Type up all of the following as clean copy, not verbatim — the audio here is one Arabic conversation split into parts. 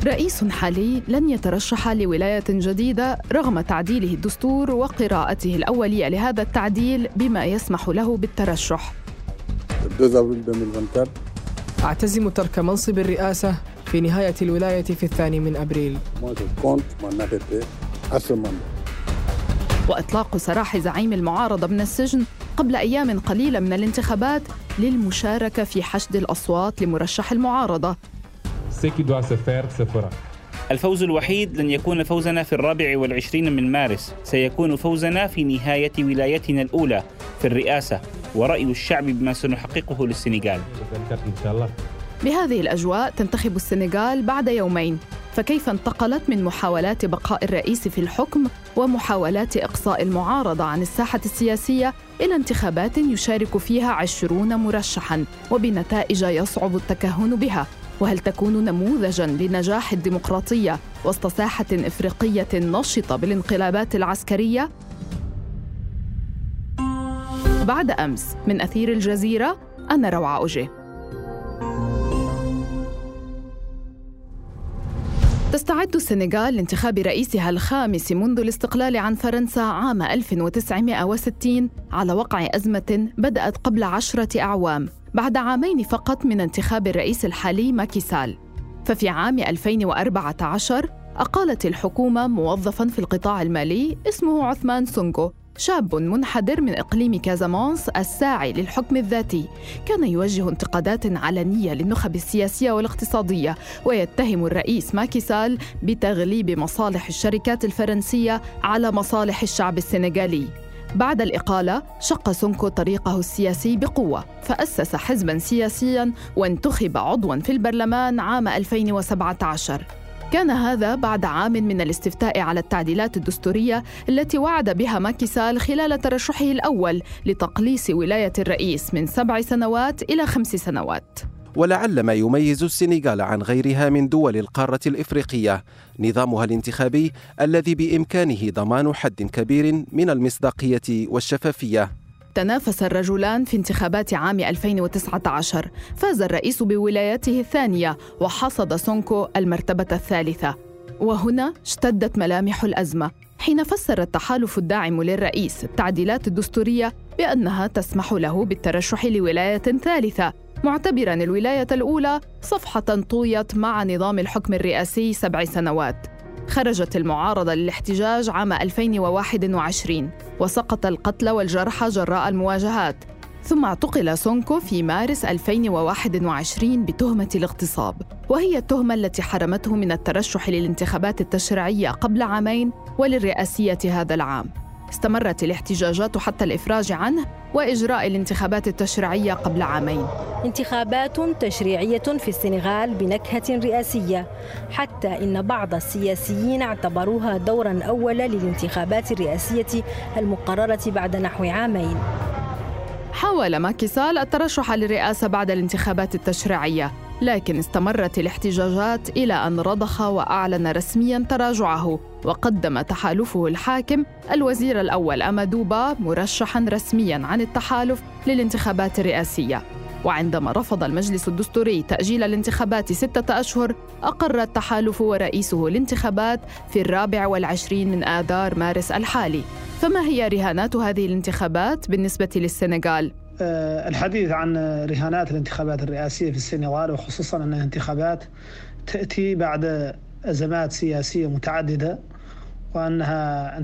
رئيس حالي لن يترشح لولاية جديدة رغم تعديله الدستور وقراءته الأولية لهذا التعديل بما يسمح له بالترشح. أعتزم ترك منصب الرئاسة في نهاية الولاية في 2 أبريل. وإطلاق سراح زعيم المعارضة من السجن قبل أيام قليلة من الانتخابات للمشاركة في حشد الأصوات لمرشح المعارضة. الفوز الوحيد لن يكون فوزنا في 24 من مارس، سيكون فوزنا في نهاية ولايتنا الأولى في الرئاسة ورأي الشعب بما سنحققه للسنغال. بهذه الأجواء تنتخب السنغال بعد يومين، فكيف انتقلت من محاولات بقاء الرئيس في الحكم ومحاولات إقصاء المعارضة عن الساحة السياسية إلى انتخابات يشارك فيها 20 مرشحاً وبنتائج يصعب التكهن بها؟ وهل تكون نموذجاً لنجاح الديمقراطية وسط ساحة إفريقية نشطة بالانقلابات العسكرية؟ بعد أمس من أثير الجزيرة، أنا روعة أوجي. تستعد السنغال لانتخاب رئيسها الخامس منذ الاستقلال عن فرنسا عام 1960 على وقع أزمة بدأت قبل 10 أعوام بعد عامين فقط من انتخاب الرئيس الحالي ماكي سال. ففي عام 2014 أقالت الحكومة موظفاً في القطاع المالي اسمه عثمان سونغو، شاب منحدر من إقليم كازامونس الساعي للحكم الذاتي. كان يوجه انتقادات علنية للنخب السياسية والاقتصادية، ويتهم الرئيس ماكي سال بتغليب مصالح الشركات الفرنسية على مصالح الشعب السنغالي. بعد الإقالة شق سونكو طريقه السياسي بقوة، فأسس حزباً سياسياً وانتخب عضواً في البرلمان عام 2017. كان هذا بعد عام من الاستفتاء على التعديلات الدستورية التي وعد بها ماكي سال خلال ترشحه الأول لتقليص ولاية الرئيس من 7 سنوات إلى 5 سنوات. ولعل ما يميز السنغال عن غيرها من دول القارة الإفريقية نظامها الانتخابي الذي بإمكانه ضمان حد كبير من المصداقية والشفافية. تنافس الرجلان في انتخابات عام 2019، فاز الرئيس بولايته الثانية وحصد سونكو المرتبة الثالثة. وهنا اشتدت ملامح الأزمة حين فسر التحالف الداعم للرئيس التعديلات الدستورية بأنها تسمح له بالترشح لولاية ثالثة، معتبراً الولاية الأولى صفحة طويت مع نظام الحكم الرئاسي 7 سنوات. خرجت المعارضة للاحتجاج عام 2021 وسقط القتلى والجرحى جراء المواجهات، ثم اعتقل سونكو في مارس 2021 بتهمة الاغتصاب، وهي التهمة التي حرمته من الترشح للانتخابات التشريعية قبل عامين وللرئاسية هذا العام. استمرت الاحتجاجات حتى الإفراج عنه وإجراء الانتخابات التشريعية قبل عامين. انتخابات تشريعية في السنغال بنكهة رئاسية، حتى إن بعض السياسيين اعتبروها دورا أولا للانتخابات الرئاسية المقررة بعد نحو عامين. حاول ماكي سال الترشح للرئاسة بعد الانتخابات التشريعية، لكن استمرت الاحتجاجات إلى أن رضخ وأعلن رسمياً تراجعه، وقدم تحالفه الحاكم الوزير الأول أمادو با مرشحاً رسمياً عن التحالف للانتخابات الرئاسية. وعندما رفض المجلس الدستوري تأجيل الانتخابات 6 أشهر، أقر التحالف ورئيسه الانتخابات في 24 من آذار مارس الحالي. فما هي رهانات هذه الانتخابات بالنسبة للسنغال؟ الحديث عن رهانات الانتخابات الرئاسية في السنغال، وخصوصاً أنها انتخابات تأتي بعد أزمات سياسية متعددة، وأنها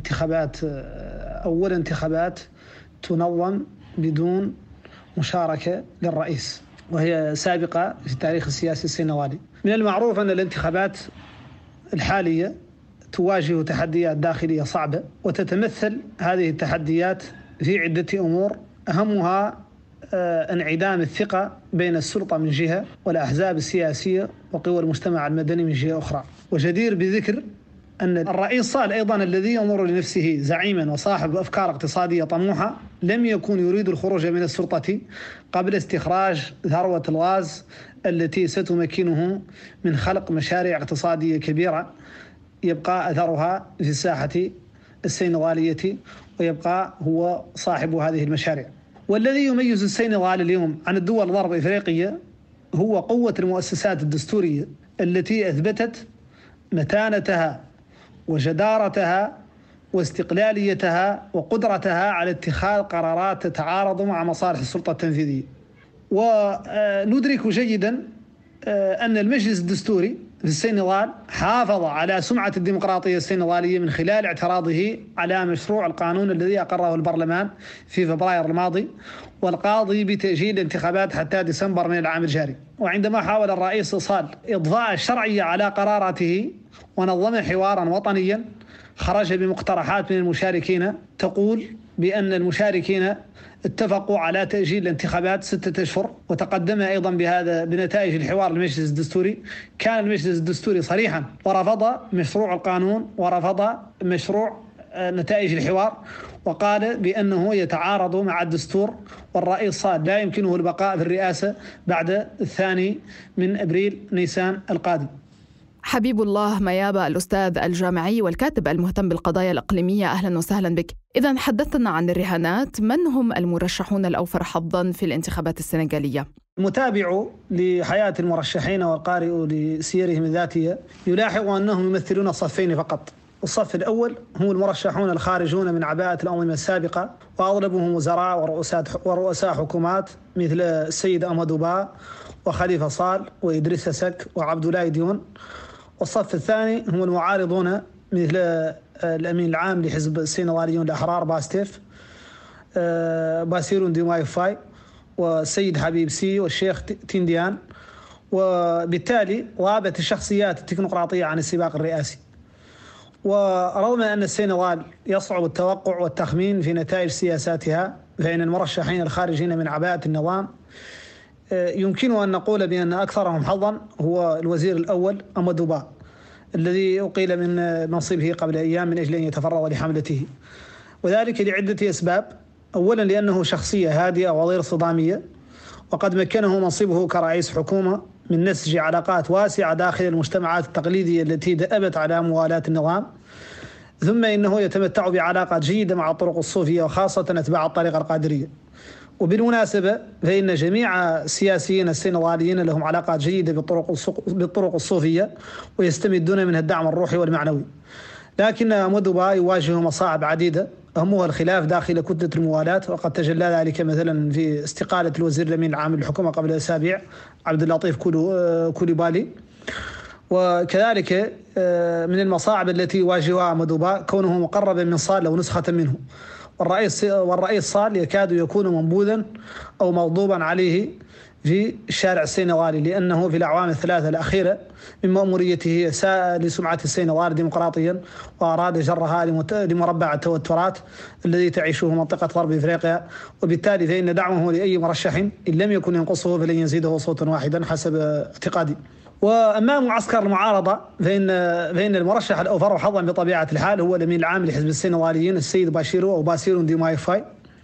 أول انتخابات تنظم بدون مشاركة للرئيس، وهي سابقة في التاريخ السياسي السنغالي. من المعروف أن الانتخابات الحالية تواجه تحديات داخلية صعبة، وتتمثل هذه التحديات في عدة أمور، أهمها انعدام الثقة بين السلطة من جهة والأحزاب السياسية وقوى المجتمع المدني من جهة أخرى. وجدير بذكر أن الرئيس صال أيضا الذي ينظر لنفسه زعيما وصاحب أفكار اقتصادية طموحة لم يكن يريد الخروج من السلطة قبل استخراج ثروة الغاز التي ستمكنه من خلق مشاريع اقتصادية كبيرة يبقى أثرها في الساحة السنغالية، ويبقى هو صاحب هذه المشاريع. والذي يميز السنغال اليوم عن الدول الغرب إفريقية هو قوة المؤسسات الدستورية التي أثبتت متانتها وجدارتها واستقلاليتها وقدرتها على اتخاذ قرارات تتعارض مع مصالح السلطة التنفيذية. وندرك جيدا أن المجلس الدستوري في السنغال حافظ على سمعة الديمقراطية السنغالية من خلال اعتراضه على مشروع القانون الذي أقره البرلمان في فبراير الماضي والقاضي بتأجيل الانتخابات حتى ديسمبر من العام الجاري. وعندما حاول الرئيس صال إضفاء الشرعية على قراراته ونظم حوارا وطنيا، خرج بمقترحات من المشاركين تقول بأن المشاركين اتفقوا على تأجيل الانتخابات 6 أشهر، وتقدم أيضا بنتائج الحوار المجلس الدستوري. كان المجلس الدستوري صريحا ورفض مشروع القانون ورفض مشروع نتائج الحوار، وقال بأنه يتعارض مع الدستور، والرئيس صاد لا يمكنه البقاء في الرئاسة بعد 2 أبريل نيسان القادم. حبيب الله ميابة، الأستاذ الجامعي والكاتب المهتم بالقضايا الإقليمية، أهلا وسهلا بك. إذن حدثنا عن الرهانات، من هم المرشحون الأوفر حظا في الانتخابات السنغالية؟ المتابع لحياة المرشحين والقارئ لسيرهم الذاتية يلاحظ أنهم يمثلون صفين فقط. الصف الأول هم المرشحون الخارجون من عباءة الأنظمة السابقة، وأغلبهم وزراء ورؤساء حكومات مثل السيد أمادو با وخليفة صال وإدريس سك وعبد الله ديون. والصف الثاني هم المعارضون مثل الأمين العام لحزب السنغاليون الأحرار باستيف، باسيرون ديماي فاي والسيد حبيب سي والشيخ تينديان. وبالتالي غابت الشخصيات التكنوقراطية عن السباق الرئاسي. ورغم أن السنغال يصعب التوقع والتخمين في نتائج سياساتها، فإن المرشحين الخارجين من عباءة النظام يمكن أن نقول بأن أكثرهم حظا هو الوزير الأول أمادو با، الذي أقيل من منصبه قبل أيام من أجل أن يتفرغ لحملته، وذلك لعدة أسباب. أولا لأنه شخصية هادئة وغير صدامية، وقد مكنه منصبه كرئيس حكومة من نسج علاقات واسعة داخل المجتمعات التقليدية التي دأبت على موالاة النظام. ثم إنه يتمتع بعلاقات جيدة مع الطرق الصوفية وخاصة أتباع الطريقة القادرية. وبالمناسبة فإن جميع السياسيين السنغاليين لهم علاقات جيدة بالطرق الصوفية ويستمدون منها الدعم الروحي والمعنوي. لكن أمادو با يواجه مصاعب عديدة، أهمها الخلاف داخل كتلة الموالاة، وقد تجلى ذلك مثلا في استقالة الوزير الأمين العام للحكومة قبل أسابيع عبد اللطيف كوليبالي. وكذلك من المصاعب التي يواجهها أمادو با كونه مقربا من صال أو نسخة منه، والرئيس صال يكاد يكون منبوذا أو مغضوبا عليه في الشارع السنغالي، لأنه في الأعوام الثلاثة الأخيرة من مأموريته ساء لسمعة السنغال ديمقراطيا، وأراد جرها لمربع التوترات الذي تعيشه منطقة غرب إفريقيا. وبالتالي فإن دعمه لأي مرشح إن لم يكن ينقصه فلن يزيده صوتا واحدا حسب اعتقادي. وأمام معسكر المعارضة فإن المرشح الأوفر حظا بطبيعة الحال هو الأمين العام لحزب السنغاليين السيد باشيرو أو باسيرون ديماي فاي،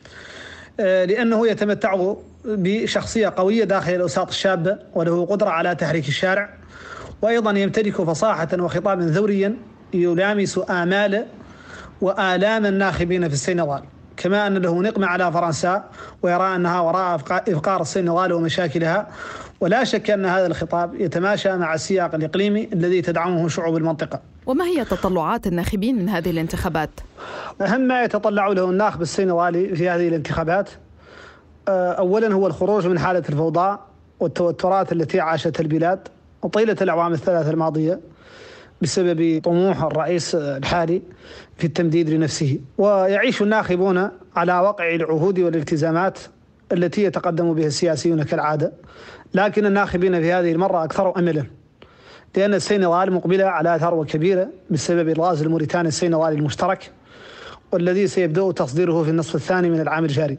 لأنه يتمتع بشخصية قوية داخل الأوساط الشابة وله قدرة على تحريك الشارع، وأيضا يمتلك فصاحة وخطابا ثوريا يلامس آمال وآلام الناخبين في السنغال، كما أن له نقمة على فرنسا ويرى أنها وراء إفقار السنغال ومشاكلها. ولا شك أن هذا الخطاب يتماشى مع السياق الإقليمي الذي تدعمه شعوب المنطقة. وما هي تطلعات الناخبين من هذه الانتخابات؟ أهم ما يتطلع له الناخب السنغالي في هذه الانتخابات أولا هو الخروج من حالة الفوضى والتوترات التي عاشتها البلاد طيلة الأعوام الثلاث الماضية بسبب طموح الرئيس الحالي في التمديد لنفسه. ويعيش الناخبون على وقع العهود والالتزامات التي يتقدم بها السياسيون كالعادة، لكن الناخبين في هذه المرة أكثر أملا، لأن السنغال مقبلة على ثروة كبيرة بسبب الغاز الموريتاني السنغالي المشترك، والذي سيبدأ تصديره في النصف الثاني من العام الجاري.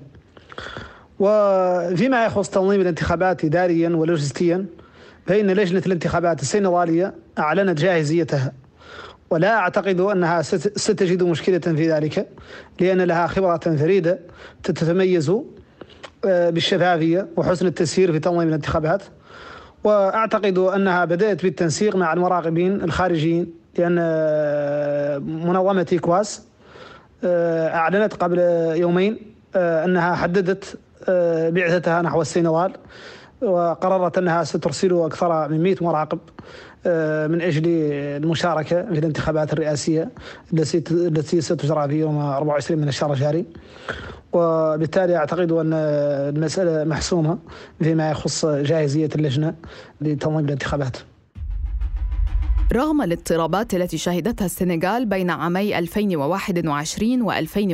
وفيما يخص تنظيم الانتخابات إداريا ولوجستيا، فإن لجنة الانتخابات السنغالية أعلنت جاهزيتها، ولا أعتقد أنها ستجد مشكلة في ذلك، لأن لها خبرة فريدة تتميز بالشفافية وحسن التسيير في تنظيم الانتخابات. وأعتقد أنها بدأت بالتنسيق مع المراقبين الخارجيين، لأن منظمة إيكواس أعلنت قبل يومين أنها حددت بعثتها نحو السنغال وقررت أنها سترسل أكثر من 100 مراقب من أجل المشاركة في الانتخابات الرئاسية التي ستجرى في يوم 24 من الشهر الجاري. وبالتالي أعتقد أن المسألة محسومة فيما يخص جاهزية اللجنة لتنظيم الانتخابات. رغم الاضطرابات التي شهدتها السنغال بين عامي 2021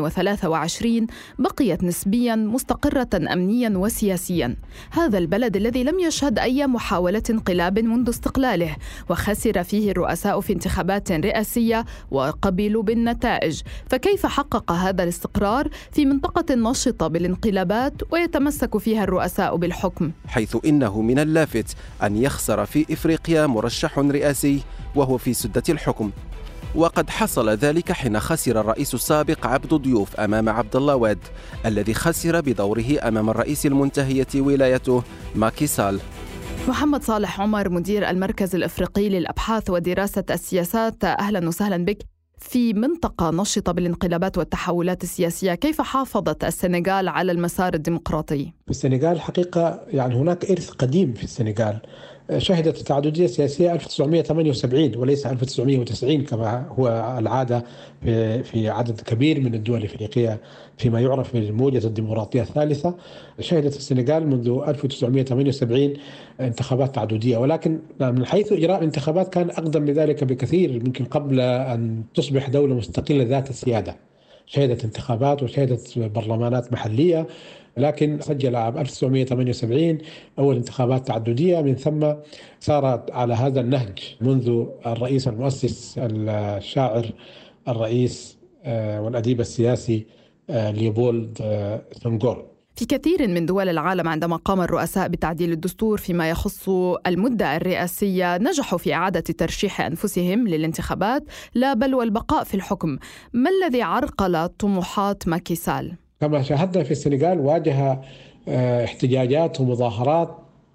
و2023 بقيت نسبياً مستقرة أمنياً وسياسياً. هذا البلد الذي لم يشهد أي محاولة انقلاب منذ استقلاله، وخسر فيه الرؤساء في انتخابات رئاسية وقبلوا بالنتائج، فكيف حقق هذا الاستقرار في منطقة نشطة بالانقلابات ويتمسك فيها الرؤساء بالحكم؟ حيث إنه من اللافت أن يخسر في إفريقيا مرشح رئاسي وهو في سدة الحكم، وقد حصل ذلك حين خسر الرئيس السابق عبد ضيوف أمام عبد الله واد الذي خسر بدوره أمام الرئيس المنتهية ولايته ماكي سال. محمد صالح عمر، مدير المركز الإفريقي للأبحاث ودراسة السياسات، أهلا وسهلا بك. في منطقة نشطة بالانقلابات والتحولات السياسية، كيف حافظت السنغال على المسار الديمقراطي؟ في السنغال حقيقة يعني هناك إرث قديم في السنغال، شهدت التعددية السياسية 1978 وليس 1990 كما هو العادة في عدد كبير من الدول الإفريقية فيما يعرف بموجة الديمقراطية الثالثة. شهدت السنغال منذ 1978 انتخابات تعددية، ولكن من حيث إجراء الانتخابات كان أقدم من ذلك بكثير، يمكن قبل أن تصبح دولة مستقلة ذات السيادة. شهدت انتخابات وشهدت برلمانات محلية، لكن سجل عام 1978 أول انتخابات تعددية، من ثم سارت على هذا النهج منذ الرئيس المؤسس الشاعر الرئيس والأديب السياسي ليوبولد سنغور. في كثير من دول العالم عندما قام الرؤساء بتعديل الدستور فيما يخص المدة الرئاسية نجحوا في إعادة ترشيح أنفسهم للانتخابات لا بل والبقاء في الحكم. ما الذي عرقل طموحات ماكي سال؟ كما شاهدنا في السنغال واجه احتجاجات ومظاهرات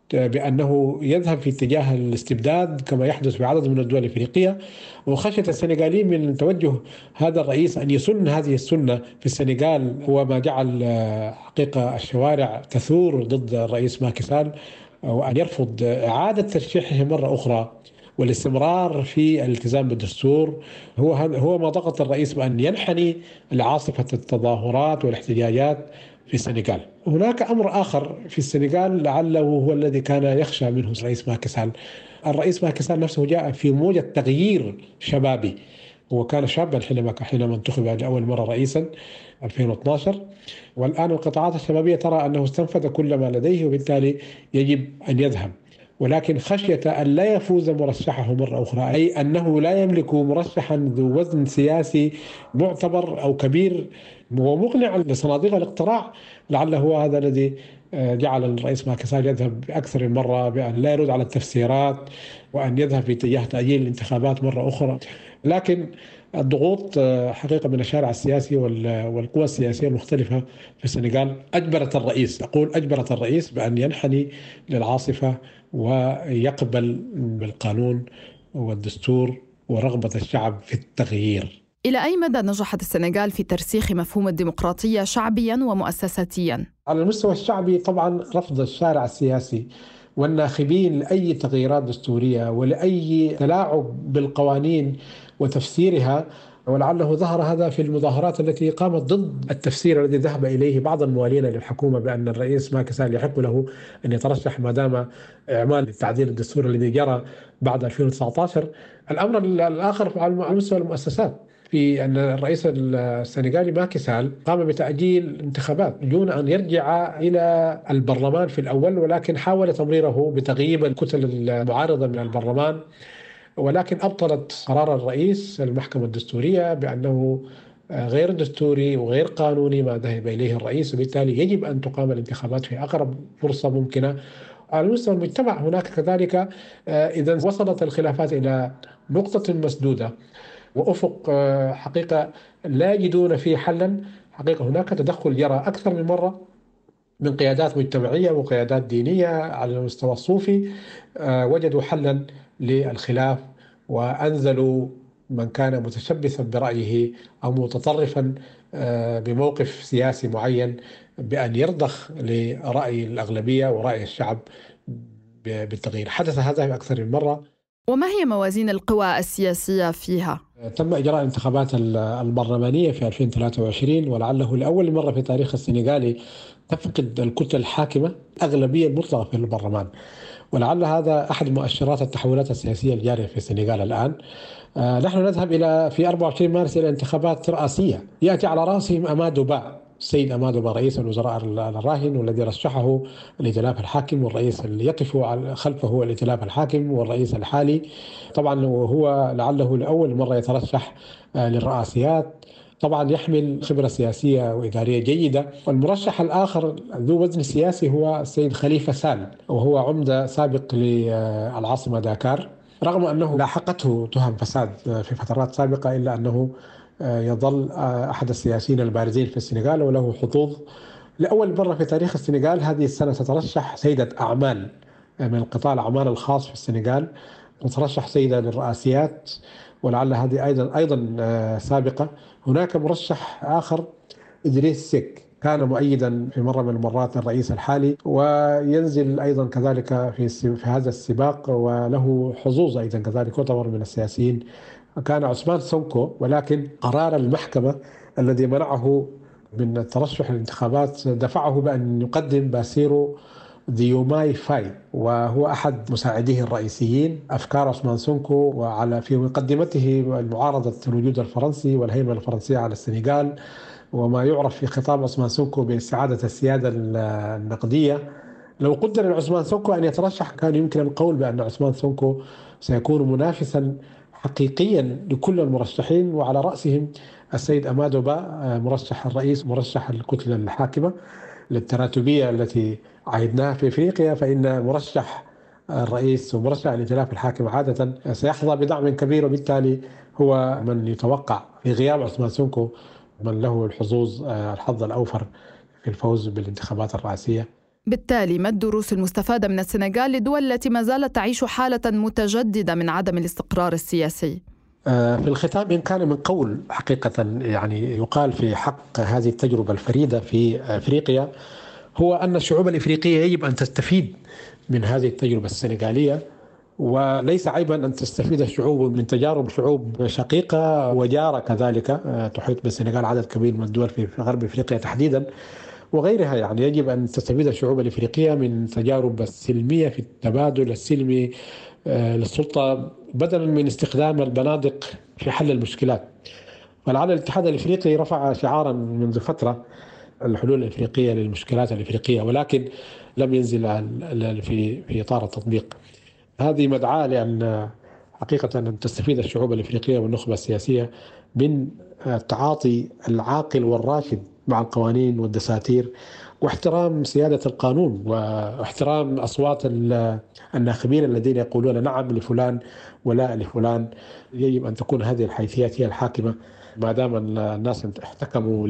بأنه يذهب في اتجاه الاستبداد كما يحدث في عدد من الدول الإفريقية، وخشية السنغاليين من توجه هذا الرئيس أن يسن هذه السنة في السنغال، هو ما جعل حقيقة الشوارع تثور ضد الرئيس ماكي سال، وأن يرفض إعادة ترشيحه مرة أخرى والاستمرار في الالتزام بالدستور. هو ما ضغط الرئيس بأن ينحني لعاصفة التظاهرات والاحتجاجات في السنغال. هناك أمر آخر في السنغال لعله هو الذي كان يخشى منه الرئيس ماكي سال. الرئيس ماكي سال نفسه جاء في موجة تغيير شبابي، هو كان شابا حينما انتخب لأول مرة رئيسا 2012، والآن القطاعات الشبابية ترى أنه استنفذ كل ما لديه وبالتالي يجب أن يذهب، ولكن خشية أن لا يفوز مرشحه مرة أخرى، أي أنه لا يملك مرشحا ذو وزن سياسي معتبر أو كبير ومقنع لصناديق الاقتراع، لعله هو هذا الذي جعل الرئيس ماكي سال يذهب أكثر من مرة بأن لا يرد على التفسيرات وأن يذهب في اتجاه تأجيل الانتخابات مرة أخرى. لكن الضغوط حقيقة من الشارع السياسي والقوى السياسية المختلفة في السنغال أجبرت الرئيس بأن ينحني للعاصفة ويقبل بالقانون والدستور ورغبة الشعب في التغيير. إلى أي مدى نجحت السنغال في ترسيخ مفهوم الديمقراطية شعبياً ومؤسساتياً؟ على المستوى الشعبي طبعاً رفض الشارع السياسي والناخبين لأي تغييرات دستورية ولأي تلاعب بالقوانين وتفسيرها، ولعله ظهر هذا في المظاهرات التي قامت ضد التفسير الذي ذهب إليه بعض الموالين للحكومة بأن الرئيس ماكي سال يحق له أن يترشح ما دام إعمال التعديل الدستوري الذي جرى بعد 2019. الأمر الآخر على مستوى المؤسسات، في أن الرئيس السنغالي ماكي سال قام بتأجيل الانتخابات دون أن يرجع إلى البرلمان في الأول، ولكن حاول تمريره بتغييب الكتل المعارضة من البرلمان، ولكن أبطلت قرار الرئيس المحكمة الدستورية بأنه غير دستوري وغير قانوني ما ذهب إليه الرئيس، وبالتالي يجب أن تقام الانتخابات في أقرب فرصة ممكنة. على مستوى المجتمع هناك كذلك إذا وصلت الخلافات إلى نقطة مسدودة وأفق حقيقة لا يجدون فيه حلا، حقيقة هناك تدخل جرى أكثر من مرة من قيادات مجتمعية وقيادات دينية على المستوى الصوفي، وجدوا حلا للخلاف وأنزلوا من كان متشبثا برأيه أو متطرفا بموقف سياسي معين بأن يرضخ لرأي الأغلبية ورأي الشعب بالتغيير. حدث هذا أكثر من مرة. وما هي موازين القوى السياسية فيها؟ تم إجراء الانتخابات البرلمانية في 2023، ولعله لأول مرة في تاريخ السنغالي تفقد الكتلة الحاكمة أغلبية مطلقة في البرلمان، ولعل هذا أحد مؤشرات التحولات السياسية الجارية في السنغال الآن. نحن نذهب في 24 مارس إلى انتخابات رئاسية يأتي على رأسهم أمادو با، السيد أمادو با رئيس الوزراء الراهن والذي رشحه الائتلاف الحاكم، والرئيس اللي يقف خلفه هو الائتلاف الحاكم والرئيس الحالي. طبعا هو لعله لأول مرة يترشح للرئاسيات، طبعا يحمل خبرة سياسية وإدارية جيدة. والمرشح الآخر ذو وزن سياسي هو السيد خليفة سال، وهو عمدة سابق للعاصمة داكار، رغم أنه لاحقته تهم فساد في فترات سابقة، إلا أنه يظل أحد السياسيين البارزين في السنغال وله حظوظ. لأول مرة في تاريخ السنغال هذه السنة تترشح سيدة أعمال من قطاع الأعمال الخاص في السنغال، وترشح سيدة للرئاسيات، ولعل هذه أيضا سابقة. هناك مرشح آخر إدريس سيك، كان مؤيدا في مرة من المرات الرئيس الحالي، وينزل أيضا كذلك في هذا السباق وله حظوظ أيضا كذلك، يعتبر من السياسيين. كان عثمان سونكو، ولكن قرار المحكمة الذي منعه من الترشح للانتخابات دفعه بأن يقدم باسيرو ديوماي فاي، وهو أحد مساعديه الرئيسيين. أفكار عثمان سونكو وعلى في مقدمته المعارضة الوجود الفرنسي والهيمنة الفرنسية على السنغال، وما يعرف في خطاب عثمان سونكو باستعادة السيادة النقدية. لو قدر لعثمان سونكو أن يترشح كان يمكن القول بأن عثمان سونكو سيكون منافسا حقيقيا لكل المرشحين، وعلى رأسهم السيد أمادو با مرشح الرئيس، مرشح الكتلة الحاكمة للتراتبية التي عهدناها في إفريقيا. فإن مرشح الرئيس ومرشح الائتلاف الحاكم عادة سيحظى بدعم كبير، وبالتالي هو من يتوقع في غياب عثمان سونكو من له الحظ الأوفر في الفوز بالانتخابات الرئاسية. بالتالي ما الدروس المستفادة من السنغال للدول التي ما زالت تعيش حالة متجددة من عدم الاستقرار السياسي؟ في الختام إن كان من قول حقيقة يعني يقال في حق هذه التجربة الفريدة في أفريقيا، هو أن الشعوب الإفريقية يجب أن تستفيد من هذه التجربة السنغالية، وليس عيبا أن تستفيد الشعوب من تجارب شعوب شقيقة وجارة كذلك تحيط بالسنغال عدد كبير من الدول في غرب أفريقيا تحديدا وغيرها. يعني يجب أن تستفيد الشعوب الإفريقية من تجارب السلمية في التبادل السلمي للسلطة، بدلا من استخدام البنادق في حل المشكلات. ولعل الاتحاد الإفريقي رفع شعارا منذ فترة الحلول الإفريقية للمشكلات الإفريقية، ولكن لم ينزل في إطار التطبيق. هذه مدعاة لأن حقيقة أن تستفيد الشعوب الإفريقية والنخبة السياسية من التعاطي العاقل والراشد مع القوانين والدساتير، واحترام سيادة القانون، واحترام أصوات الناخبين الذين يقولون نعم لفلان ولا لفلان. يجب أن تكون هذه الحيثيات هي الحاكمة ما دام الناس احتكموا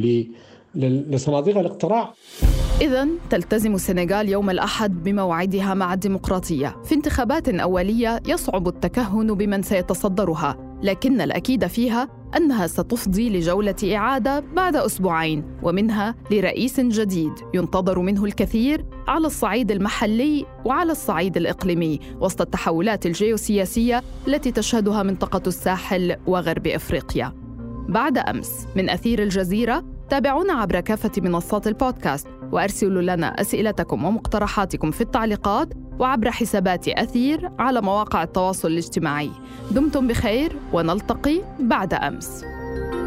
لصناديق الاقتراع. إذن تلتزم السنغال يوم الأحد بموعدها مع الديمقراطية في انتخابات أولية يصعب التكهن بمن سيتصدرها، لكن الأكيد فيها أنها ستفضي لجولة إعادة بعد أسبوعين، ومنها لرئيس جديد ينتظر منه الكثير على الصعيد المحلي وعلى الصعيد الإقليمي وسط التحولات الجيوسياسية التي تشهدها منطقة الساحل وغرب إفريقيا. بعد أمس من أثير الجزيرة، تابعونا عبر كافة منصات البودكاست، وأرسلوا لنا أسئلتكم ومقترحاتكم في التعليقات وعبر حسابات أثير على مواقع التواصل الاجتماعي. دمتم بخير ونلتقي بعد أمس.